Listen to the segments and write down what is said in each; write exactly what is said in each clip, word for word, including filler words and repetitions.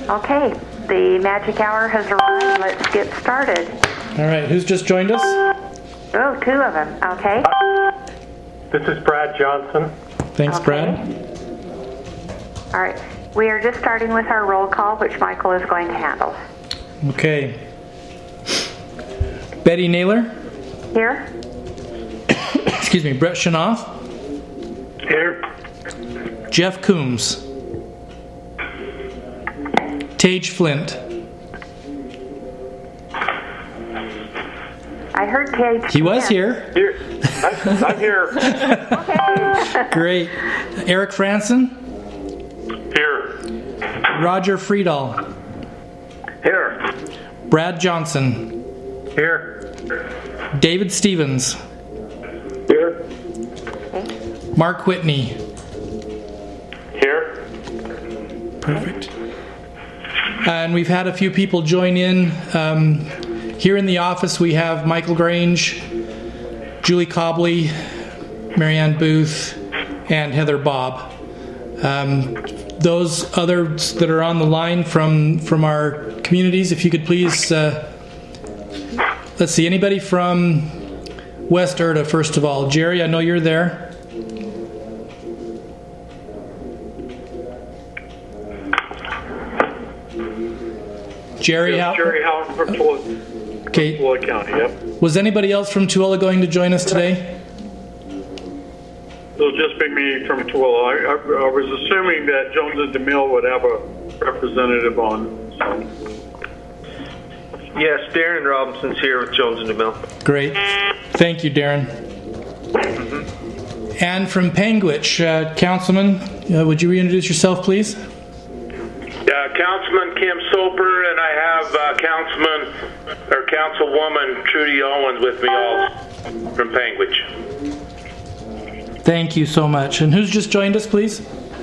Okay, the magic hour has arrived. Let's get started. All right, who's just joined us? Oh, two of them. Okay. This is Brad Johnson. Thanks, Okay. Brad. All right. We are just starting with our roll call, which Michael is going to handle. Okay. Betty Naylor. Here. Excuse me, Brett Shanoff. Here. Jeff Coombs. Tage Flint. I heard Tage. He was here. Here. I'm, I'm here. Okay. Great. Eric Franson. Here. Roger Friedal. Here. Brad Johnson. Here. David Stevens. Here. Mark Whitney. Here. Perfect. And we've had a few people join in. Um, here in the office we have Michael Grange, Julie Cobley, Marianne Booth, and Heather Bobb. Um, those others that are on the line from, from our communities, if you could please, uh, let's see, anybody from West Erda, first of all. Jerry, I know you're there. Jerry Yes, Houghton? Jerry Houghton from Tooele, Okay. Tooele County, yep. Was anybody else from Tooele going to join us today? It'll just be me from Tooele. I, I, I was assuming that Jones and DeMille would have a representative on. So. Yes, Darren Robinson's here with Jones and DeMille. Great. Thank you, Darren. Mm-hmm. And from Panguitch, uh, Councilman, uh, would you reintroduce yourself, please? Uh, Councilman Kim Soper, and I have uh, Councilman or Councilwoman Trudy Owens with me all from Panguitch. Thank you so much. And who's just joined us, please?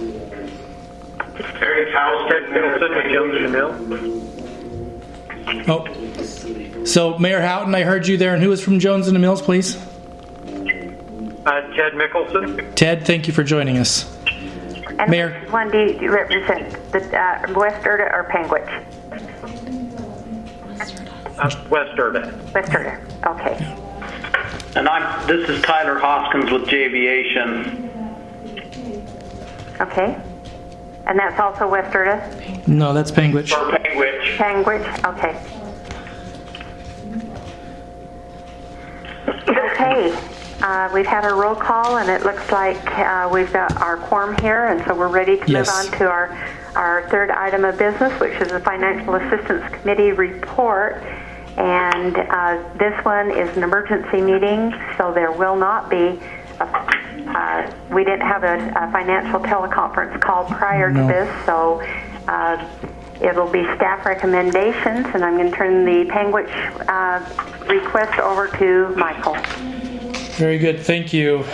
Eric Houston, Middleton with Jones and DeMille. Oh. So, Mayor Houghton, I heard you there. And who is from Jones and DeMille, please? Uh, Ted Mickelson. Ted, thank you for joining us. And Mayor. which one do you represent? The uh, West Erda or Panguitch? Uh, West Erda. West Erda. Okay. And I'm. This is Tyler Hoskins with J Aviation. Okay. And that's also West Erda? No, that's Panguitch. For Panguitch. Panguitch? Okay. Okay. Uh, we've had our roll call, and it looks like uh, we've got our quorum here, and so we're ready to Yes. move on to our, our third item of business, which is the Financial Assistance Committee report. And uh, this one is an emergency meeting, so there will not be a, uh, we didn't have a, a financial teleconference call prior No. to this, so uh, it'll be staff recommendations, and I'm going to turn the Panguitch uh, request over to Michael. Very good, thank you.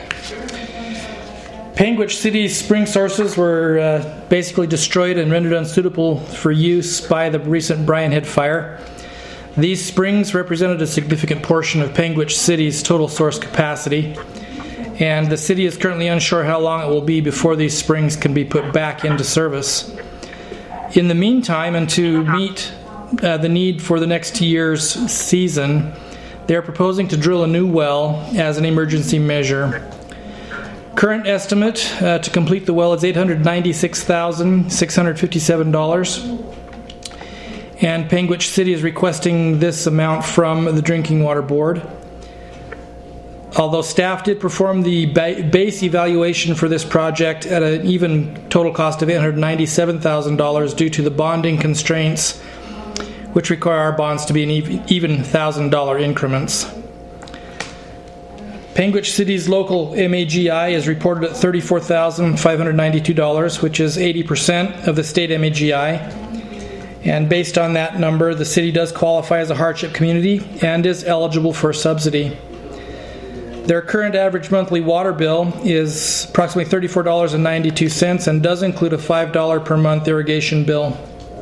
Panguitch City's spring sources were uh, basically destroyed and rendered unsuitable for use by the recent Brian Head fire. These springs represented a significant portion of Panguitch City's total source capacity, and the city is currently unsure how long it will be before these springs can be put back into service. In the meantime, and to meet uh, the need for the next year's season, they are proposing to drill a new well as an emergency measure. Current estimate uh, to complete the well is eight hundred ninety-six thousand six hundred fifty-seven dollars, and Panguitch City is requesting this amount from the Drinking Water Board. Although staff did perform the ba- base evaluation for this project at an even total cost of eight hundred ninety-seven thousand dollars due to the bonding constraints, which require our bonds to be in even one thousand dollars increments. Panguitch City's local M A G I is reported at thirty-four thousand five hundred ninety-two dollars, which is eighty percent of the state M A G I. And based on that number, the city does qualify as a hardship community and is eligible for a subsidy. Their current average monthly water bill is approximately thirty-four dollars and ninety-two cents and does include a five dollars per month irrigation bill.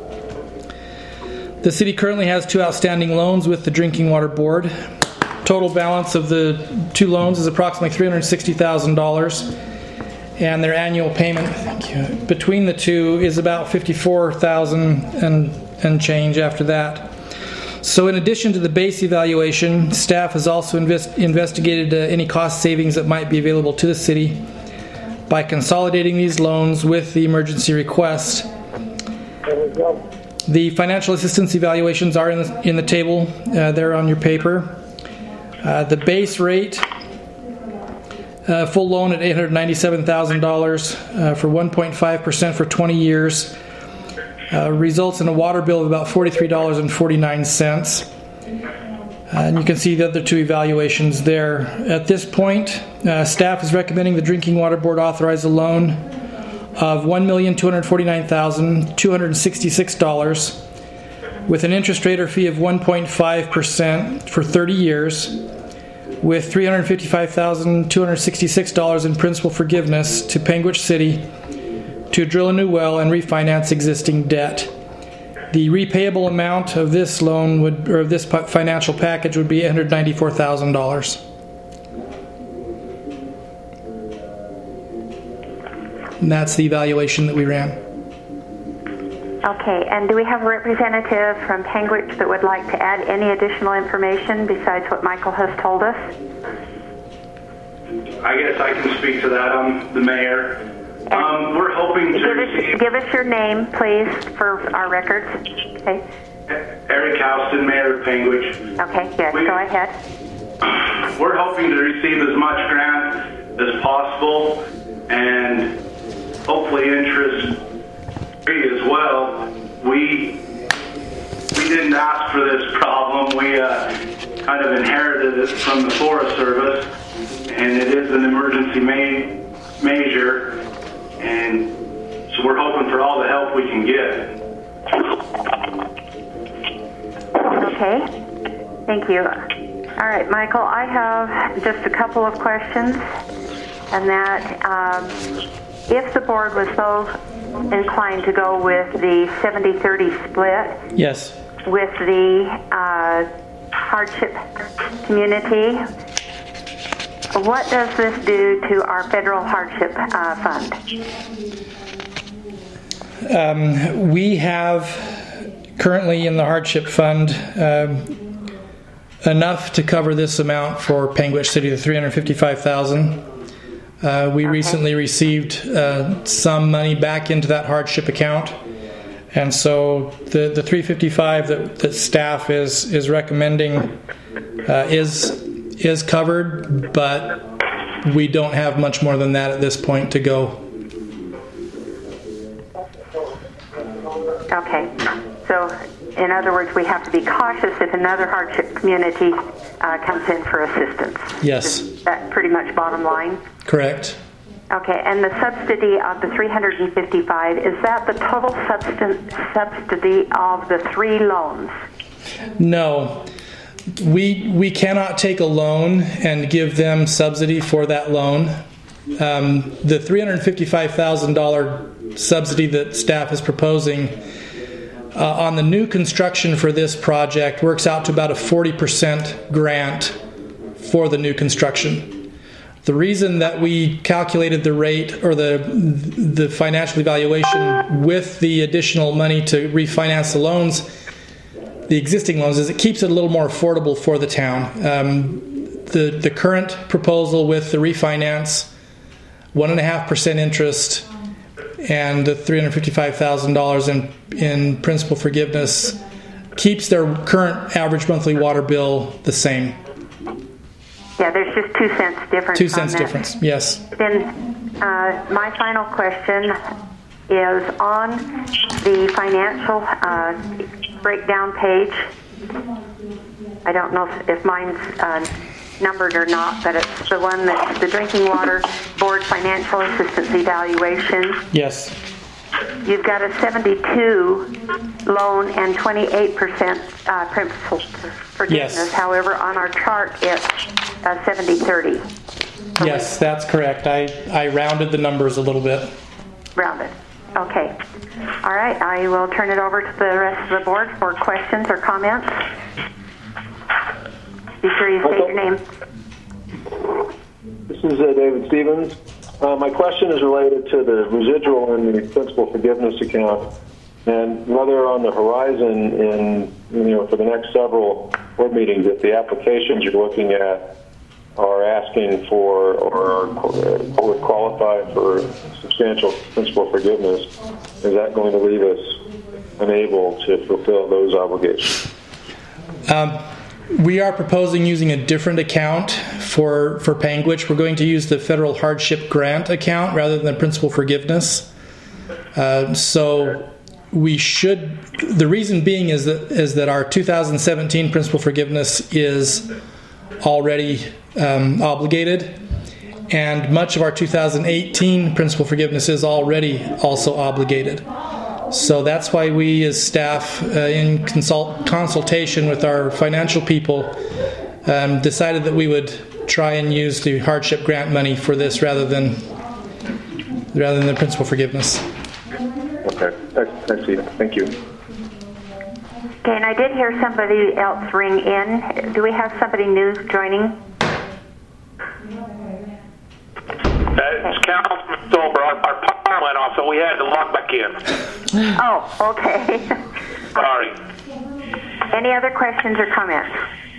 The city currently has two outstanding loans with the Drinking Water Board. Total balance of the two loans is approximately three hundred sixty thousand dollars, and their annual payment between the two is about fifty-four thousand dollars and, and change after that. So in addition to the base evaluation, staff has also invest, investigated uh, any cost savings that might be available to the city by consolidating these loans with the emergency request. The financial assistance evaluations are in the, in the table. Uh, they're on your paper. Uh, the base rate, uh, full loan at eight hundred ninety-seven thousand dollars uh, for one point five percent for twenty years, uh, results in a water bill of about forty-three dollars and forty-nine cents. Uh, and you can see the other two evaluations there. At this point, uh, staff is recommending the Drinking Water Board authorize a loan of one million two hundred forty-nine thousand two hundred sixty-six dollars with an interest rate or fee of one point five percent for thirty years, with three hundred fifty-five thousand two hundred sixty-six dollars in principal forgiveness to Panguitch City to drill a new well and refinance existing debt. The repayable amount of this loan would, or of this financial package, would be eight hundred ninety-four thousand dollars. And that's the evaluation that we ran. Okay, and do we have a representative from Panguitch that would like to add any additional information besides what Michael has told us? I guess I can speak to that. I'm the mayor. Um, we're hoping to give receive... us, give us your name, please, for our records. Okay. Eric Houston, mayor of Panguitch. Okay, yes, we, go ahead. We're hoping to receive as much grant as possible and hopefully interest free as well. We we didn't ask for this problem. We uh, kind of inherited it from the Forest Service, and it is an emergency ma- measure, and so we're hoping for all the help we can get. Okay, thank you. All right, Michael, I have just a couple of questions, and that um, if the board was so inclined to go with the seventy thirty split, yes, with the uh, hardship community, what does this do to our federal hardship uh, fund? Um, we have currently in the hardship fund um, enough to cover this amount for Panguitch City, the three hundred fifty-five thousand dollars. Uh, we okay. recently received uh, some money back into that hardship account, and so the the three hundred fifty-five that, that staff is is recommending uh, is is covered, but we don't have much more than that at this point to go. Okay, so in other words, we have to be cautious if another hardship community uh, comes in for assistance. Yes. Is that pretty much bottom line? Correct. Okay, and the subsidy of the three hundred fifty-five, is that the total substan- subsidy of the three loans? No. We we cannot take a loan and give them subsidy for that loan. Um, the three hundred fifty-five thousand dollars subsidy that staff is proposing uh, on the new construction for this project works out to about a forty percent grant for the new construction. The reason that we calculated the rate or the the financial evaluation with the additional money to refinance the loans, the existing loans, is it keeps it a little more affordable for the town. Um, the the current proposal with the refinance, one and a half percent interest, and the three hundred fifty-five thousand dollars in in principal forgiveness keeps their current average monthly water bill the same. Yeah, there's just two cents difference. Two cents on that. difference, yes. Then uh, my final question is on the financial uh, breakdown page. I don't know if, if mine's uh, numbered or not, but it's the one that's the Drinking Water Board Financial Assistance Evaluation. Yes. You've got a seventy-two loan and twenty-eight percent uh, principal forgiveness. Yes. However, on our chart, it's uh, seventy thirty. Yes, that's correct. I, I rounded the numbers a little bit. Rounded. Okay. All right. I will turn it over to the rest of the board for questions or comments. Be sure you state your name. This is uh, David Stevens. Uh, my question is related to the residual in the principal forgiveness account, and whether on the horizon in, you know, for the next several board meetings, if the applications you're looking at are asking for or would qualify for substantial principal forgiveness, is that going to leave us unable to fulfill those obligations? Um, we are proposing using a different account for, for Panguitch. We're going to use the federal hardship grant account rather than principal forgiveness. Uh, so we should, the reason being is that is that our two thousand seventeen principal forgiveness is already um, obligated, and much of our two thousand eighteen principal forgiveness is already also obligated. So that's why we as staff, uh, in consult, consultation with our financial people, um, decided that we would try and use the hardship grant money for this rather than rather than the principal forgiveness. Okay, I see. Thank you. Okay, and I did hear somebody else ring in. Do we have somebody new joining? It's Councilman Sober. Our, our power went off, so we had to log back in. Oh, okay. Sorry. Any other questions or comments?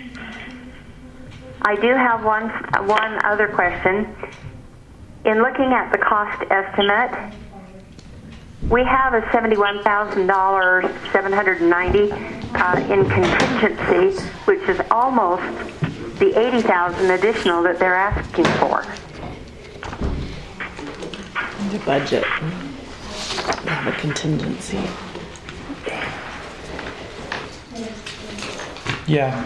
I do have one one other question. In looking at the cost estimate, we have a seventy-one thousand dollars, seven hundred ninety dollars uh, in contingency, which is almost the eighty thousand dollars additional that they're asking for. The budget. We have a contingency. Yeah.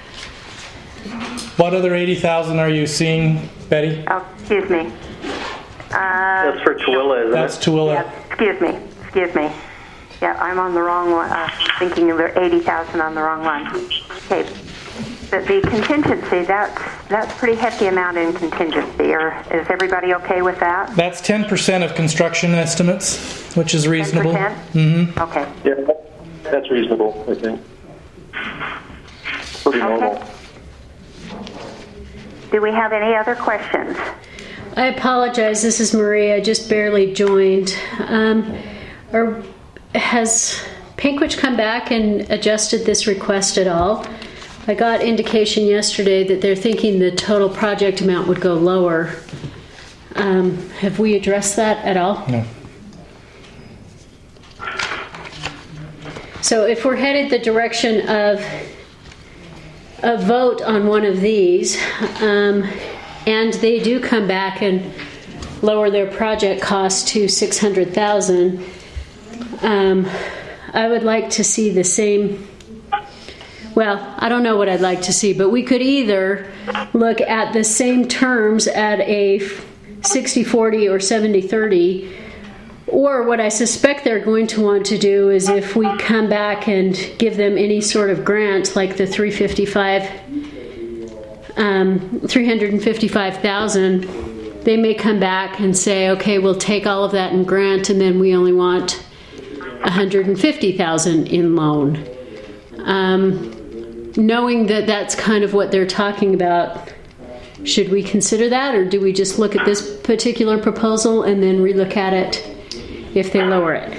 What other eighty thousand are you seeing, Betty? Oh, excuse me. Uh, That's for Tooele, isn't That's it? Tooele. Yeah, excuse me. Excuse me. Yeah, I'm on the wrong one. Uh, thinking of the eighty thousand on the wrong one. Okay. The, the contingency, that's that's pretty hefty amount in contingency. Or is everybody okay with that? That's ten percent of construction estimates, which is reasonable. ten percent? Mm-hmm. Okay. Yeah, that's reasonable, I think. Pretty normal. Okay. Do we have any other questions? I apologize. This is Maria. I just barely joined. Um, or has Panguitch come back and adjusted this request at all? I got indication yesterday that they're thinking the total project amount would go lower. Um, have we addressed that at all? No. So if we're headed the direction of a vote on one of these, um, and they do come back and lower their project cost to six hundred thousand dollars, um, I would like to see the same. Well, I don't know what I'd like to see, but we could either look at the same terms at a sixty forty or seventy thirty, or what I suspect they're going to want to do is if we come back and give them any sort of grant like the three fifty-five, um, three hundred fifty-five thousand, they may come back and say, okay, we'll take all of that in grant and then we only want one hundred fifty thousand in loan. Um, knowing that that's kind of what they're talking about, should we consider that, or do we just look at this particular proposal and then relook at it if they lower it?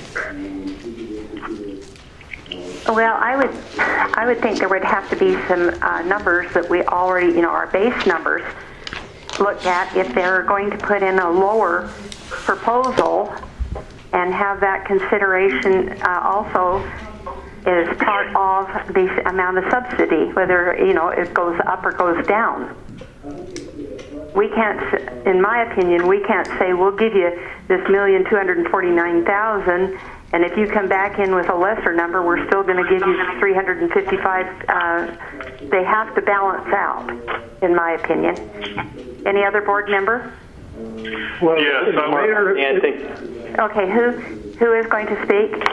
Well, I would, I would think there would have to be some uh, numbers that we already, you know, our base numbers looked at if they're going to put in a lower proposal, and have that consideration uh, also as part of the amount of subsidy, whether, you know, it goes up or goes down. We can't, in my opinion, we can't say we'll give you this million two hundred forty-nine thousand, and if you come back in with a lesser number, we're still going to give you three hundred fifty-five. Uh, they have to balance out, in my opinion. Any other board member? Well, yes, I'm Mayor, I think. Okay, who who is going to speak?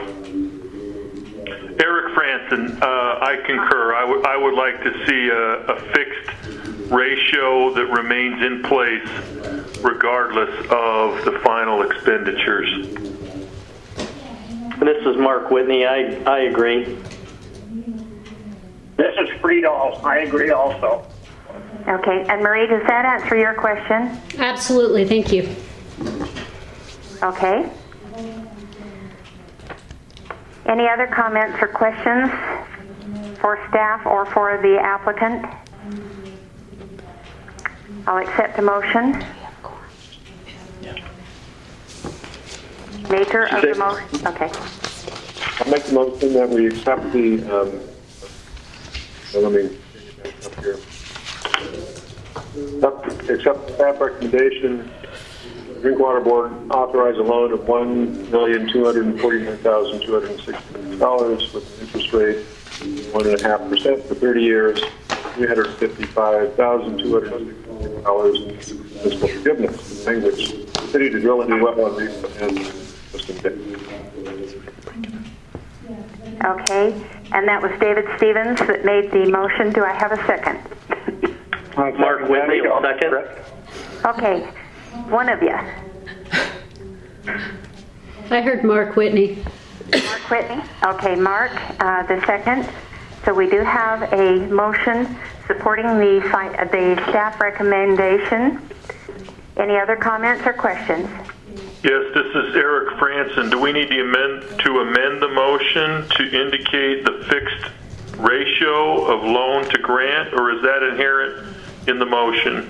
Eric Franson. Uh, I concur. I, w- I would like to see a, a fixed ratio that remains in place regardless of the final expenditures. This is Mark Whitney. I, I agree. This is Friedel. I agree also. Okay, and Marie, does that answer your question? Absolutely, thank you. Okay. Any other comments or questions for staff or for the applicant? I'll accept a motion. Maker of the motion. Okay. I'll make the motion that we accept the, um, well, let me up here. Accept, accept the staff recommendation. Drinkwater Board authorize a loan of one million two hundred forty-nine thousand two hundred sixty dollars with an interest rate of one and a half percent for thirty years, three hundred fifty-five thousand two hundred sixty dollars in municipal forgiveness. Language: city to drill a new well on Reef and Western Bay. Okay, and that was David Stevens that made the motion. Do I have a second? Mark Whitney, second. Okay, one of you. I heard Mark Whitney. Mark Whitney. Okay, Mark, uh, the second. So we do have a motion supporting the, the staff recommendation. Any other comments or questions? Yes, this is Eric Franson. Do we need to amend to amend the motion to indicate the fixed ratio of loan to grant, or is that inherent in the motion?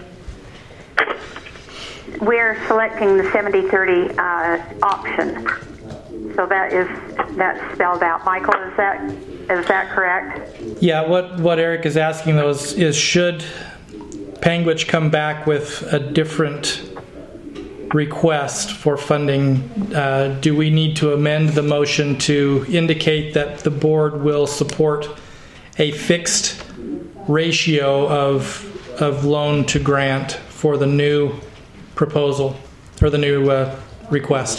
We're selecting the seventy thirty uh, option, so that is that's spelled out. Michael, is that is that correct? Yeah. What what Eric is asking though is, is should Panguitch come back with a different request for funding, uh, do we need to amend the motion to indicate that the board will support a fixed ratio of of loan to grant for the new proposal or the new uh, request?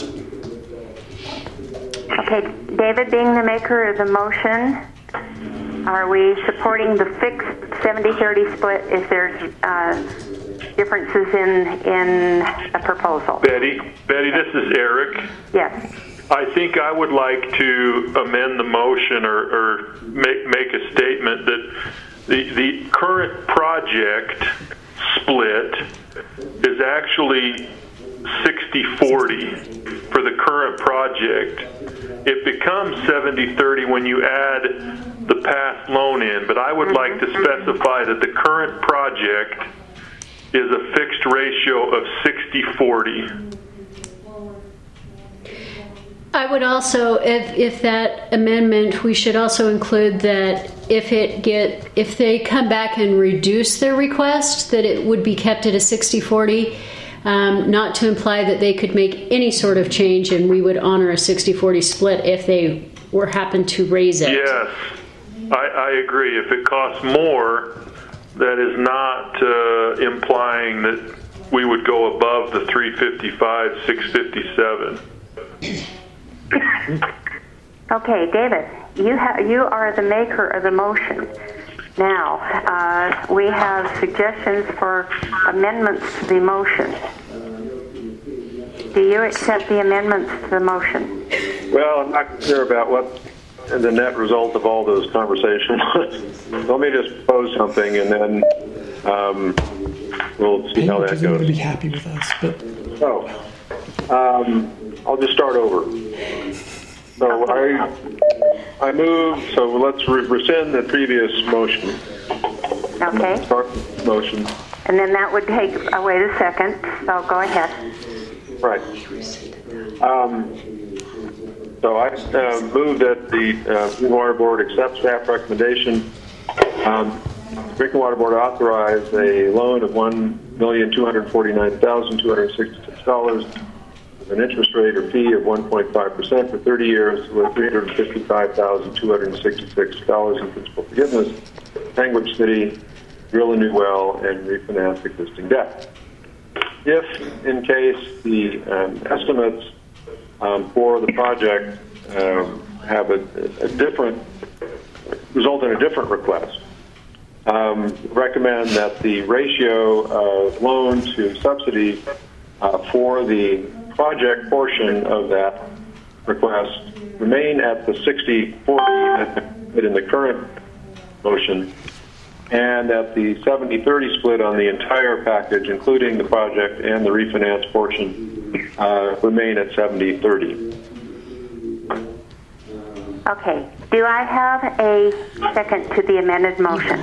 Okay, David, being the maker of the motion, are we supporting the fixed seventy thirty split if there's uh, differences in in a proposal? Betty, Betty, this is Eric. Yes. I think I would like to amend the motion or, or make make a statement that the the current project split is actually sixty forty for the current project. It becomes seventy thirty when you add the past loan in, but I would like to specify that the current project is a fixed ratio of sixty forty. I would also, if, if that amendment, we should also include that if it get if they come back and reduce their request, that it would be kept at a sixty forty, um, not to imply that they could make any sort of change and we would honor a sixty forty split if they were happen to raise it. Yes, I, I agree. If it costs more, that is not uh, implying that we would go above the three fifty-five, six fifty-seven. Okay, David, you ha- you are the maker of the motion. Now, uh, we have suggestions for amendments to the motion. Do you accept the amendments to the motion? Well, I'm not clear about what the net result of all those conversations. Let me just propose something, and then um, we'll see how that goes. Going to be happy with us, but oh, um, I'll just start over. So I I move. So let's re- rescind the previous motion. Okay. Start the motion. And then that would take. Uh, wait a second. So go ahead. Right. Um, so I uh, move that the uh, Drinking Water Board accept staff recommendation. Um, Drinking Water Board authorize a loan of one million two hundred forty-nine thousand two hundred sixty-six dollars with an interest rate or fee of one point five percent for thirty years with three hundred fifty-five thousand two hundred sixty-six dollars in principal forgiveness. Panguitch City drill a new well and refinance existing debt. If, in case, the um, estimates um, for the project um, have a, a different, result in a different request, um, recommend that the ratio of loan to subsidy uh, for the project portion of that request remain at the sixty forty in the current motion, and that the seventy thirty split on the entire package, including the project and the refinance portion, uh, remain at seventy thirty. Okay. Do I have a second to the amended motion?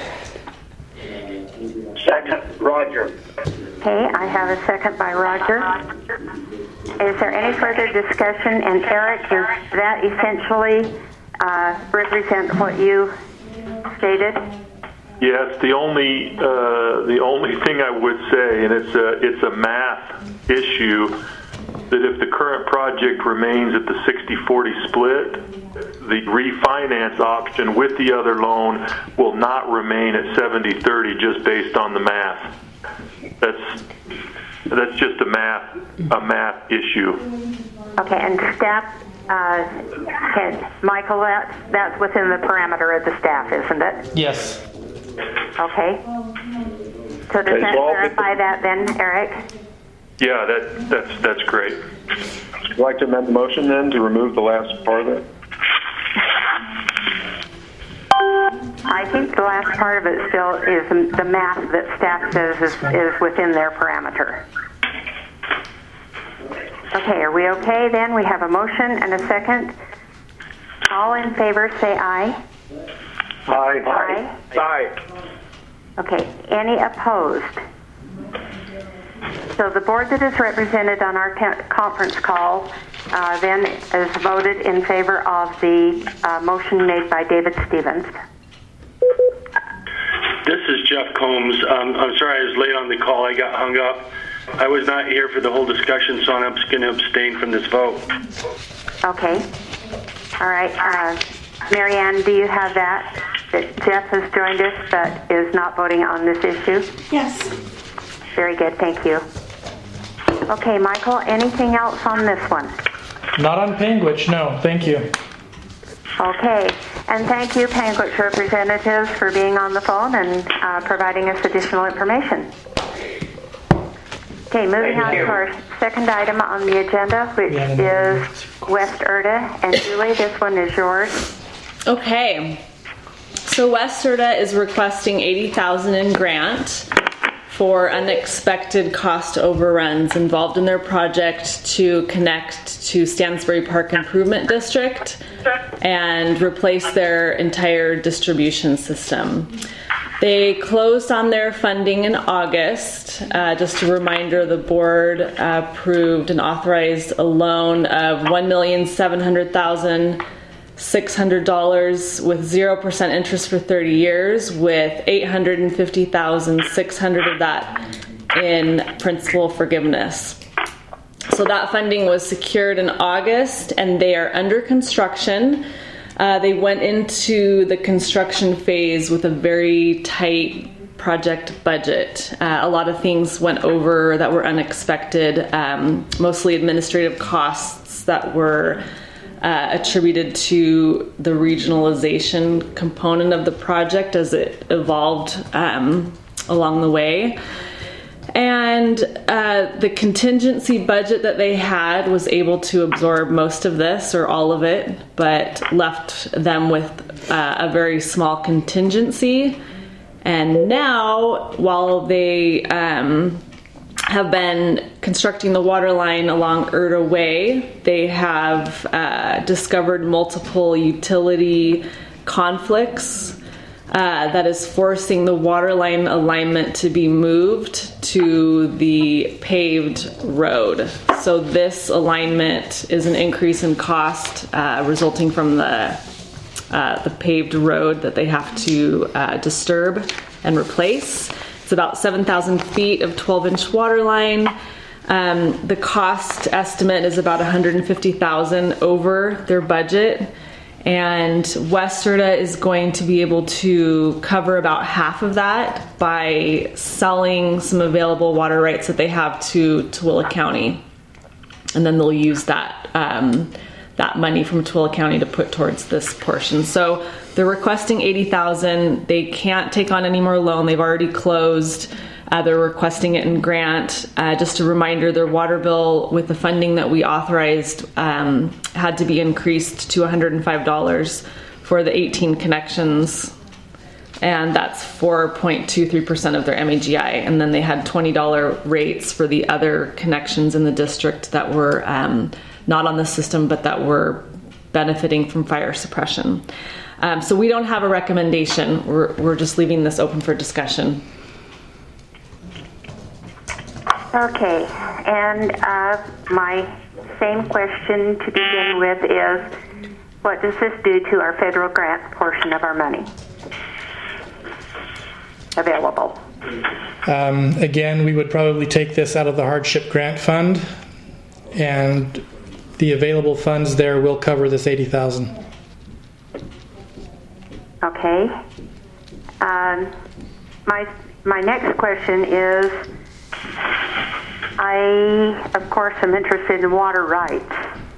Second, Roger. Okay, I have a second by Roger. Is there any further discussion? And Eric, does that essentially uh, represent what you stated? Yes, the only uh, the only thing I would say, and it's a it's a math issue, that if the current project remains at the sixty forty split, the refinance option with the other loan will not remain at seventy thirty, just based on the math. That's that's just a math a math issue. Okay, and staff, uh, can, Michael, that's that's within the parameter of the staff, isn't it? Yes. Okay. So does Okay, that so I'll clarify that then, Eric? Yeah, that that's that's great. Would you like to amend the motion then to remove the last part of it? I think the last part of it still is the math that staff says is, is within their parameter. Okay, are we okay then? We have a motion and a second. All in favor say aye. Aye. Aye. Aye. Okay, any opposed? So the board that is represented on our te- conference call uh, then is voted in favor of the uh, motion made by David Stevens. This is Jeff Combs. Um, I'm sorry I was late on the call. I got hung up. I was not here for the whole discussion, so I'm going to abstain from this vote. Okay. All right. Uh, Marianne, do you have that? That Jeff has joined us but is not voting on this issue? Yes. Very good. Thank you. Okay, Michael, anything else on this one? Not on Panguitch, no. Thank you. Okay. And thank you, Panguitch representatives, for being on the phone and uh, providing us additional information. Okay, moving on to our second item on the agenda, which is West Erda. And Julie, this one is yours. Okay. So West Erda is requesting eighty thousand dollars in grant for unexpected cost overruns involved in their project to connect to Stansbury Park Improvement District and replace their entire distribution system. They closed on their funding in August. Uh, just a reminder, the board uh, approved and authorized a loan of one million seven hundred thousand six hundred dollars with zero percent interest for thirty years, with eight hundred fifty thousand six hundred dollars of that in principal forgiveness. So that funding was secured in August, and they are under construction. Uh, they went into the construction phase with a very tight project budget. Uh, a lot of things went over that were unexpected, um, mostly administrative costs that were uh, attributed to the regionalization component of the project as it evolved um, along the way. And uh, the contingency budget that they had was able to absorb most of this or all of it, but left them with uh, a very small contingency. And now, while they um, have been constructing the water line along Erda Way, they have uh, discovered multiple utility conflicts Uh, that is forcing the water line alignment to be moved to the paved road. So this alignment is an increase in cost uh, resulting from the uh, the paved road that they have to uh, disturb and replace. It's about seven thousand feet of twelve inch water line. Um, the cost estimate is about one hundred fifty thousand dollars over their budget. And West Erda is going to be able to cover about half of that by selling some available water rights that they have to Tooele County. And then they'll use that um, that money from Tooele County to put towards this portion. So they're requesting eighty thousand dollars. They can't take on any more loan. They've already closed. Uh, they're requesting it in grant. Uh, just a reminder, their water bill with the funding that we authorized um, had to be increased to one hundred five dollars for the eighteen connections and that's four point two three percent of their M A G I. And then they had twenty dollars rates for the other connections in the district that were um, not on the system, but that were benefiting from fire suppression. Um, so we don't have a recommendation. We're, we're just leaving this open for discussion. Okay, and uh, my same question to begin with is, what does this do to our federal grant portion of our money available? Um, again, we would probably take this out of the hardship grant fund, and the available funds there will cover this eighty thousand dollars. Okay. Um, my my next question is, I, of course, am interested in water rights.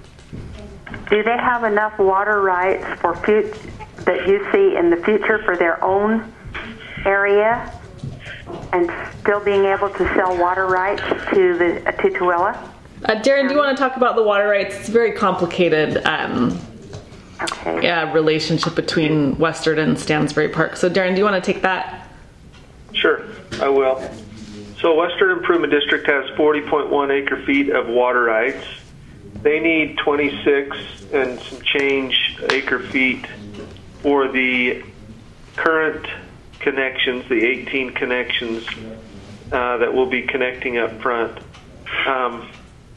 Do they have enough water rights for fut- that you see in the future for their own area, and still being able to sell water rights to the uh, to Tooele? Uh, Darren, do you want to talk about the water rights? It's a very complicated um, okay. yeah, relationship between Western and Stansbury Park. So, Darren, do you want to take that? Sure, I will. So Western Improvement District has forty point one acre feet of water rights. They need twenty-six and some change acre feet for the current connections, the eighteen connections uh, that will be connecting up front. Um,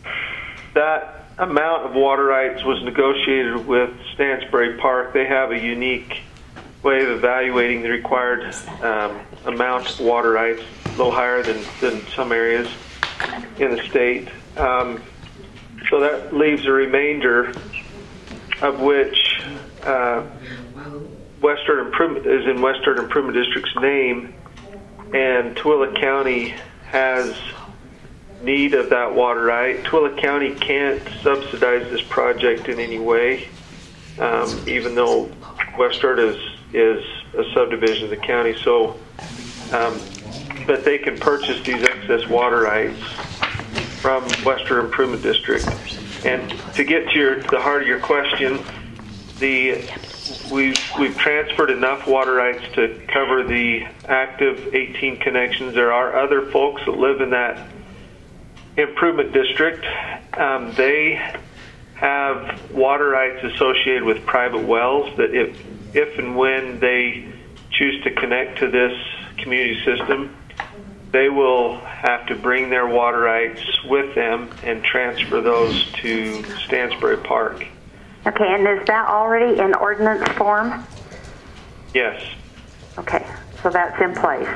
that amount of water rights was negotiated with Stansbury Park. They have a unique way of evaluating the required um, amount of water rights, a little higher than, than some areas in the state. Um, so that leaves a remainder of which uh, Western Improvement is in Western Improvement District's name, and Tooele County has need of that water right. Tooele County can't subsidize this project in any way, um, even though Western is is a subdivision of the county. So, um, but they can purchase these excess water rights from Western Improvement District. And to get to your the heart of your question, the we've we've transferred enough water rights to cover the active eighteen connections. There are other folks that live in that improvement district. Um, they have water rights associated with private wells that if if and when they choose to connect to this community system, they will have to bring their water rights with them and transfer those to Stansbury Park. Okay, and is that already in ordinance form? Yes. Okay, so that's in place.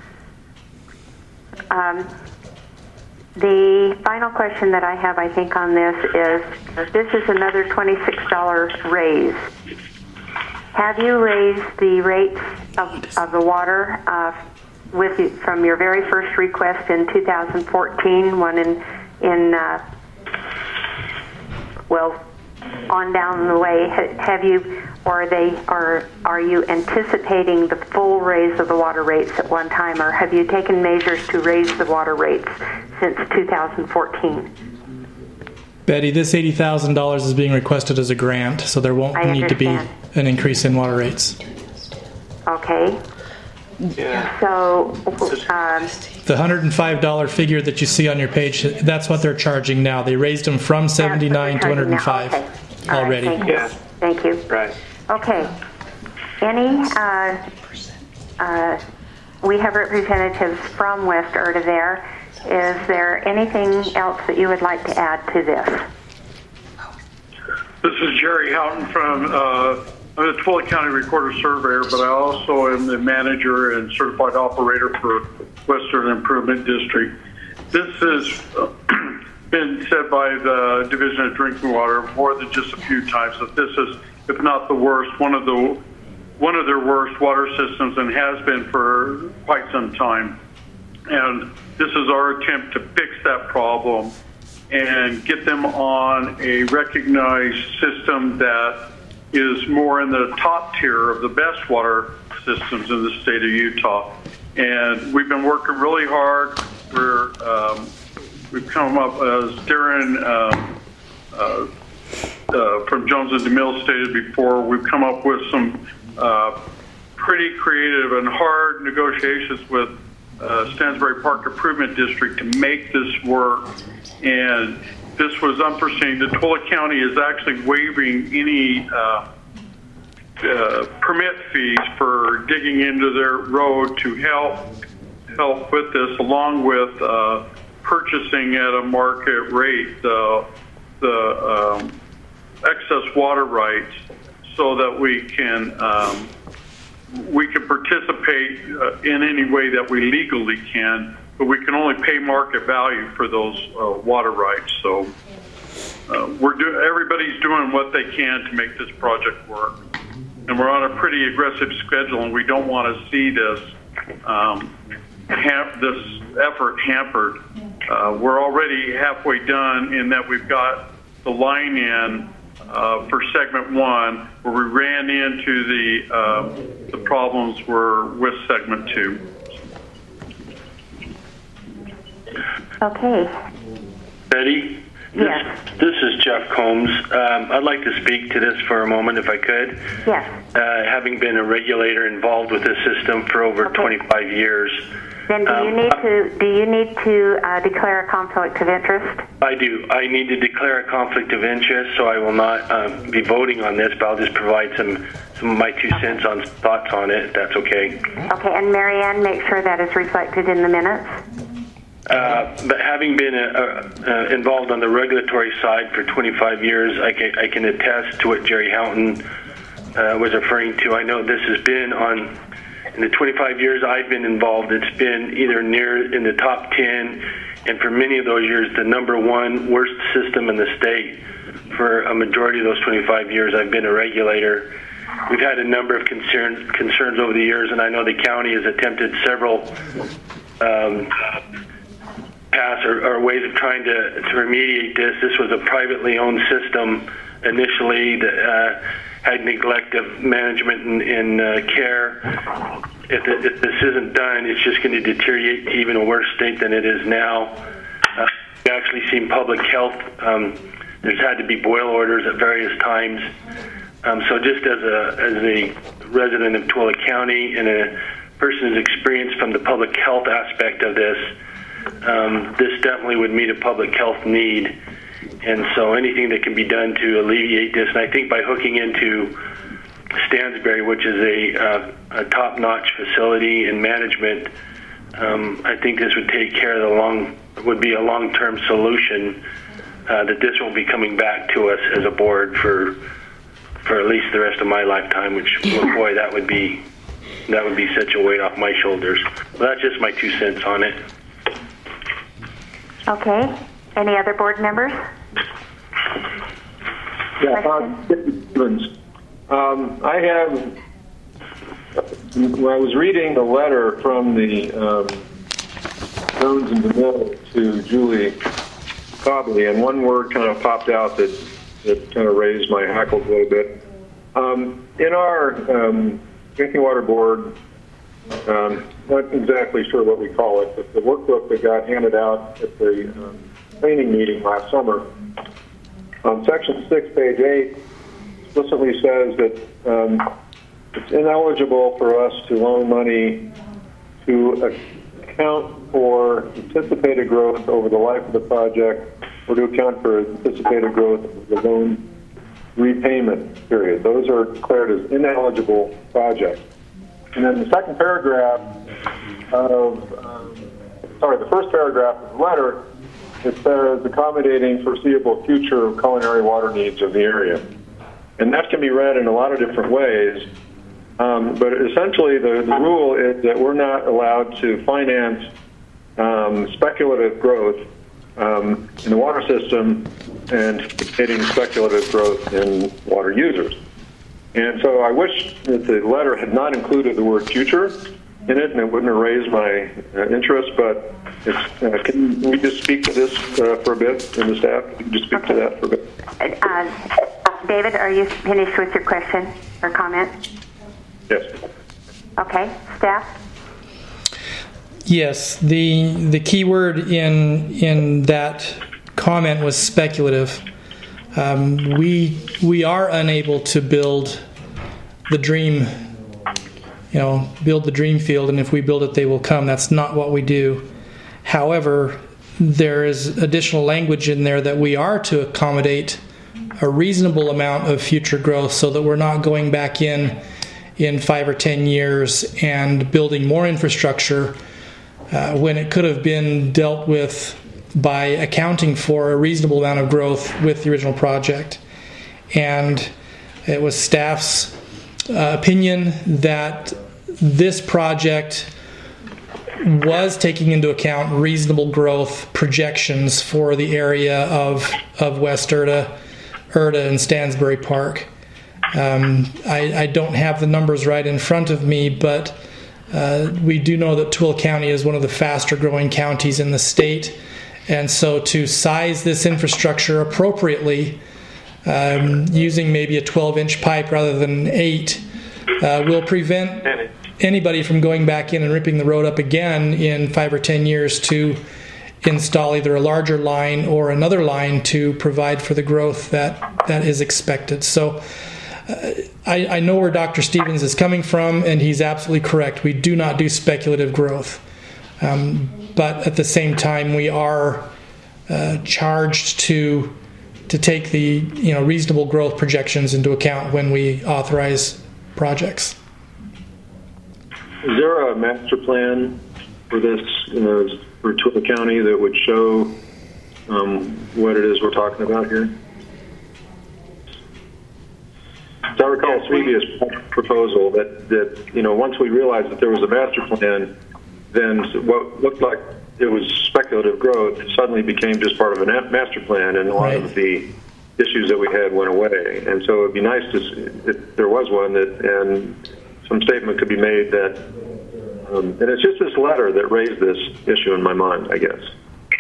Um, the final question that I have, I think, on this is, this is another twenty-six dollars raise. Have you raised the rates of, of the water uh, with you, from your very first request in two thousand fourteen, one in, in uh, well, on down the way? Have you, or are they, or are you anticipating the full raise of the water rates at one time, or have you taken measures to raise the water rates since two thousand fourteen? Betty, this eighty thousand dollars is being requested as a grant, so there won't I need understand. to be an increase in water rates. Okay. Yeah. So, um, The one hundred five dollars figure that you see on your page, that's what they're charging now. They raised them from seventy-nine to one hundred five okay. All already. Right, thank you. Yeah. Thank you. Right. Okay. Any, uh, uh, we have representatives from West Erta there. Is there anything else that you would like to add to this? This is Jerry Houghton from, uh, I'm the Tooele County Recorder Surveyor, but I also am the manager and certified operator for Western Improvement District. This has uh, been said by the Division of Drinking Water more than just a few times that this is, if not the worst, one of the one of their worst water systems, and has been for quite some time. And this is our attempt to fix that problem and get them on a recognized system that is more in the top tier of the best water systems in the state of Utah. And we've been working really hard. We're, um, we've come up, as Darren um, uh, uh, from Jones and DeMille stated before, we've come up with some uh, pretty creative and hard negotiations with uh, Stansbury Park Improvement District to make this work, and this was unforeseen. The Tulla County is actually waiving any uh, uh, permit fees for digging into their road to help help with this, along with uh, purchasing at a market rate the the um, excess water rights, so that we can um, we can participate uh, in any way that we legally can, but we can only pay market value for those uh, water rights. So uh, we're do- everybody's doing what they can to make this project work, and we're on a pretty aggressive schedule, and we don't want to see this um, ham- this effort hampered. Uh, we're already halfway done in that we've got the line in uh, for segment one, where we ran into the uh, the problems were with segment two. Okay. Betty? Yes. This, this is Jeff Combs. Um, I'd like to speak to this for a moment, if I could. Yes. Uh, having been a regulator involved with this system for over okay. twenty-five years. Then do you um, need to do you need to uh, declare a conflict of interest? I do. I need to declare a conflict of interest, so I will not uh, be voting on this, but I'll just provide some, some of my two cents on thoughts on it, if that's okay. Okay, and Mary Ann, make sure that is reflected in the minutes. Uh, but having been a, a, uh, involved on the regulatory side for twenty-five years, I can, I can attest to what Jerry Houghton uh, was referring to. I know this has been on, in the twenty-five years I've been involved, it's been either near in the top ten, and for many of those years, the number one worst system in the state. For a majority of those twenty-five years I've been a regulator. We've had a number of concerns, concerns over the years, and I know the county has attempted several um, paths or, or ways of trying to, to remediate this. This was a privately owned system initially that uh, had neglect of management and, and uh, care. If, it, if this isn't done, it's just going to deteriorate to even a worse state than it is now. Uh, we've actually seen public health. Um, there's had to be boil orders at various times. Um, so just as a as a resident of Tulla County and a person who's experienced from the public health aspect of this, um, this definitely would meet a public health need. And so anything that can be done to alleviate this, and I think by hooking into Stansbury, which is a, uh, a top-notch facility and management, um, I think this would take care of the long, would be a long-term solution, uh, that this won't be coming back to us as a board for for at least the rest of my lifetime, which, well, boy, that would be that would be such a weight off my shoulders. But that's just my two cents on it. Okay. Any other board members? Yeah, um, um, I have, when I was reading the letter from the um, Jones and DeMille to Julie Cobley, and one word kind of popped out that, that kind of raised my hackles a little bit. Um, in our um, drinking water board, um, not exactly sure what we call it, but the workbook that got handed out at the um, training meeting last summer, on section six, page eight, explicitly says that um, it's ineligible for us to loan money to account for anticipated growth over the life of the project or to account for anticipated growth of the loan repayment period. Those are declared as ineligible projects. And then the second paragraph of, um, sorry, the first paragraph of the letter, it says accommodating foreseeable future culinary water needs of the area. And that can be read in a lot of different ways. Um, but essentially the, the rule is that we're not allowed to finance um, speculative growth um, in the water system and getting speculative growth in water users. And so I wish that the letter had not included the word future in it, and it wouldn't have raised my uh, interest, but it's, uh, can we just speak to this uh, for a bit in the staff? Can you just speak okay. to that for a bit? Uh, David, are you finished with your question or comment? Yes. Okay. Staff? Yes. The the key word in in that comment was speculative. Um, we we are unable to build the dream you know, build the dream field, and if we build it, they will come. That's not what we do. However, there is additional language in there that we are to accommodate a reasonable amount of future growth, so that we're not going back in in five or ten years and building more infrastructure uh, when it could have been dealt with by accounting for a reasonable amount of growth with the original project. And it was staff's uh, opinion that this project was taking into account reasonable growth projections for the area of of West Erta, Erta, and Stansbury Park. Um, I, I don't have the numbers right in front of me, but uh, we do know that Tooele County is one of the faster growing counties in the state, and so to size this infrastructure appropriately, um, using maybe a twelve inch pipe rather than eight, uh, will prevent anybody from going back in and ripping the road up again in five or ten years to install either a larger line or another line to provide for the growth that, that is expected. So uh, I, I know where Doctor Stevens is coming from, and he's absolutely correct. We do not do speculative growth. Um, but at the same time, we are uh, charged to to take the you know reasonable growth projections into account when we authorize projects. Is there a master plan for this, you know, for Tooele County that would show um, what it is we're talking about here? As I recall, previous proposal that, that, you know, once we realized that there was a master plan, then what looked like it was speculative growth suddenly became just part of a master plan, and a lot right. of the issues that we had went away. And so it would be nice to, if there was one, that and some statement could be made that, um, and it's just this letter that raised this issue in my mind, I guess.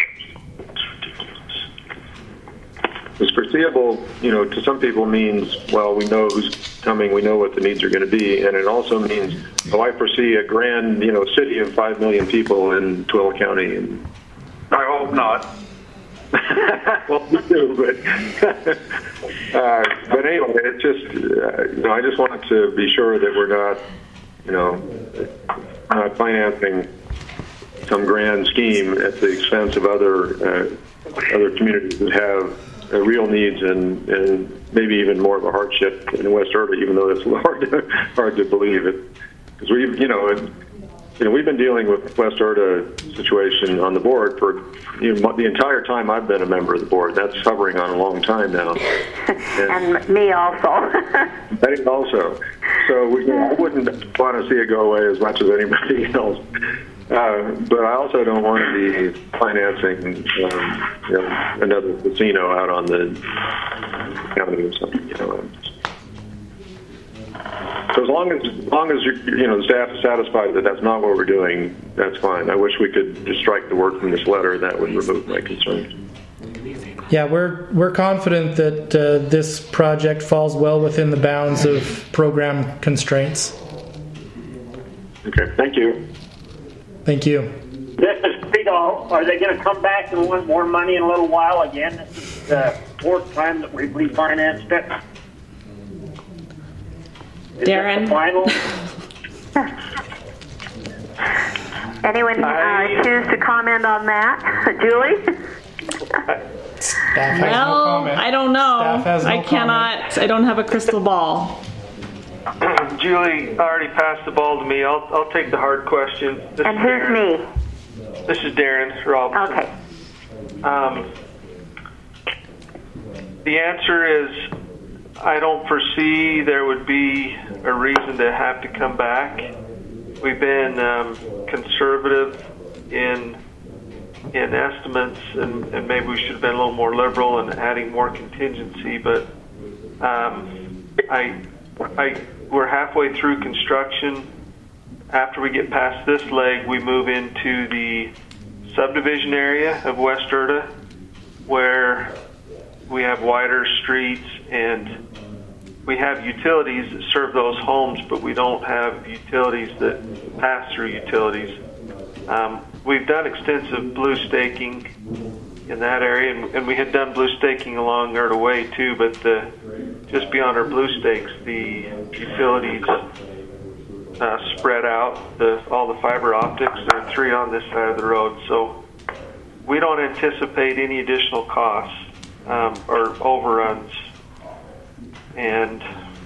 It's foreseeable, you know, to some people means, well, we know who's coming, we know what the needs are going to be, and it also means, oh, I foresee a grand, you know, city of five million people in Tooele County. And I hope not. Well, me too, but uh, but anyway, it's just uh, you know I just wanted to be sure that we're not you know not financing some grand scheme at the expense of other uh, other communities that have uh, real needs and and maybe even more of a hardship in West Erta, even though it's hard to, hard to believe it, because we you know. It, You know, we've been dealing with West Erta situation on the board for you know, the entire time I've been a member of the board. That's hovering on a long time now. And, and me also. Me also. So we, you know, I wouldn't want to see it go away as much as anybody else. Uh, but I also don't want to be financing um, you know, another casino out on the county or something. You know. So as long as, as long as you know the staff is satisfied that that's not what we're doing, that's fine. I wish we could just strike the word from this letter. That would remove my concern. Yeah, we're we're confident that uh, this project falls well within the bounds of program constraints. Okay, thank you. Thank you. This is Pito. Are they going to come back and want more money in a little while again? This is the fourth time that we've refinanced it. Is Darren. Final? Anyone uh, choose to comment on that? Julie? Staff has well, no comment. I don't know. Staff has no I cannot. comment. I don't have a crystal ball. Julie already passed the ball to me. I'll I'll take the hard question. This And is who's Darren. me? This is Darren Robinson. Okay. Um, the answer is, I don't foresee there would be a reason to have to come back. We've been um, conservative in in estimates, and, and maybe we should have been a little more liberal in adding more contingency. But um, I, I, we're halfway through construction. After we get past this leg, we move into the subdivision area of West Erta, where we have wider streets and we have utilities that serve those homes, but we don't have utilities that pass through utilities. Um, we've done extensive blue staking in that area, and, and we had done blue staking along Erta Way too, but the, just beyond our blue stakes, the utilities uh, spread out. The, all the fiber optics, there are three on this side of the road. So we don't anticipate any additional costs um, or overruns. And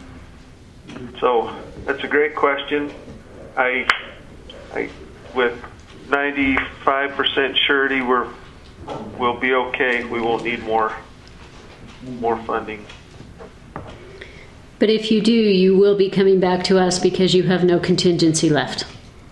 so that's a great question. I, I with ninety-five percent surety, we're we'll be okay. We won't need more more funding. But if you do, you will be coming back to us because you have no contingency left.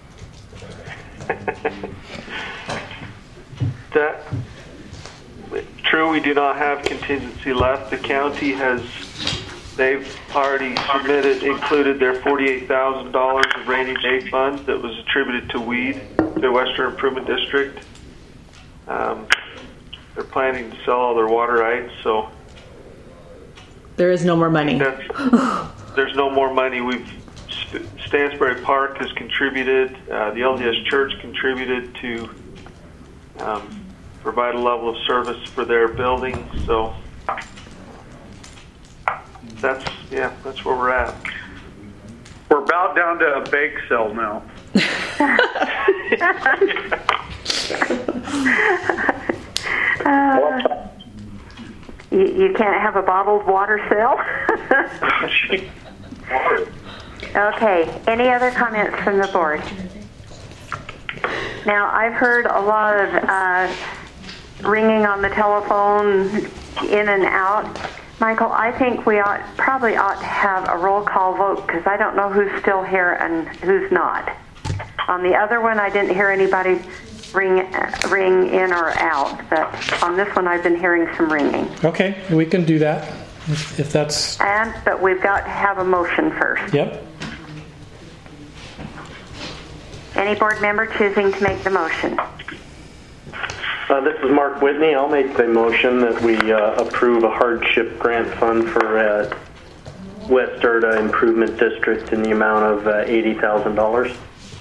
That true. We do not have contingency left. The county has. They've already submitted, included their forty-eight thousand dollars of rainy day fund that was attributed to weed, the Western Improvement District. Um, they're planning to sell all their water rights, so there is no more money. There's no more money. We've Stansbury Park has contributed. Uh, the L D S Church contributed to um, provide a level of service for their building. So. That's yeah. That's where we're at. We're about down to a bake sale now. uh, you, you can't have a bottled water sale. Okay. Any other comments from the board? Now I've heard a lot of uh, ringing on the telephone, in and out. Michael, I think we ought probably ought to have a roll call vote because I don't know who's still here and who's not. On the other one, I didn't hear anybody ring ring in or out, but on this one, I've been hearing some ringing. Okay, we can do that if, if that's. And but we've got to have a motion first. Yep. Any board member choosing to make the motion? Uh, this is Mark Whitney. I'll make the motion that we uh, approve a hardship grant fund for uh, West Erda Improvement District in the amount of uh, eighty thousand dollars.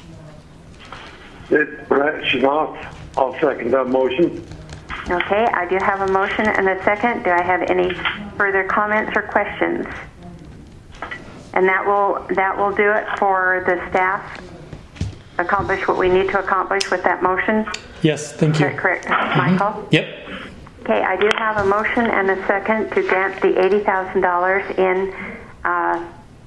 It's Brett Schnoff. I'll second that motion. Okay, I do have a motion and a second. Do I have any further comments or questions? And that will that will do it for the staff. Accomplish what we need to accomplish with that motion. Yes, thank you. Is that correct, Michael? Yep. Okay, I do have a motion and a second to grant the eighty thousand dollars in uh,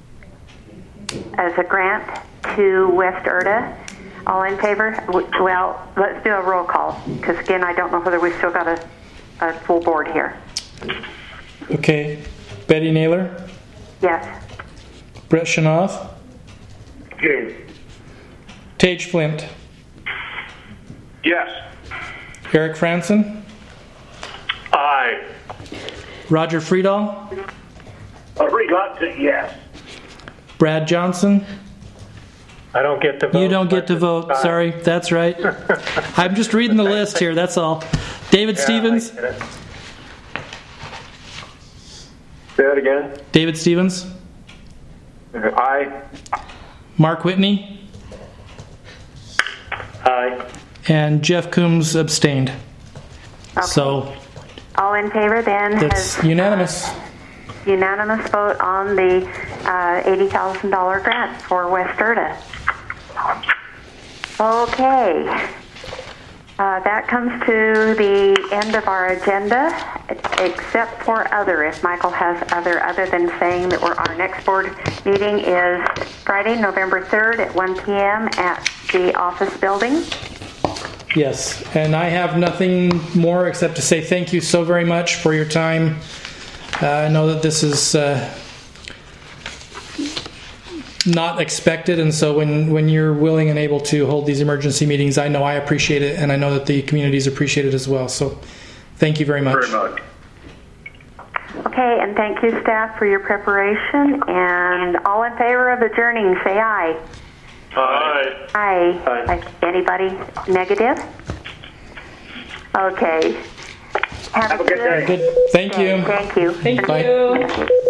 as a grant to West Erda. All in favor? Well, let's do a roll call because again, I don't know whether we've still got a, a full board here. Okay, Betty Naylor. Yes. Brett Schnoff. Yes. Tage Flint. Yes. Eric Franson. Aye. Roger Friedal. I forgot to yes. Brad Johnson. I don't get to vote. You don't get to vote. Sorry, that's right. I'm just reading the list here, that's all. David Yeah, Stevens. Say that again. David Stevens. Aye. Mark Whitney. Aye. And Jeff Coombs abstained. Okay. So all in favor then that's has unanimous. Uh, unanimous vote on the uh, eighty thousand dollars grant for West Erda. Okay. Uh, that comes to the end of our agenda, except for other. If Michael has other, other than saying that we're, our next board meeting is Friday, November third at one p.m. at the office building. Yes, and I have nothing more except to say thank you so very much for your time. Uh, I know that this is uh, not expected, and so when, when you're willing and able to hold these emergency meetings, I know I appreciate it, and I know that the communities appreciate it as well. So thank you very much. Very much. Okay, and thank you, staff, for your preparation. And all in favor of adjourning, say aye. Aye. Aye. Aye. Anybody negative? Okay. Have, Have a good day. Good. Thank you. Thank you. Thank Bye. you.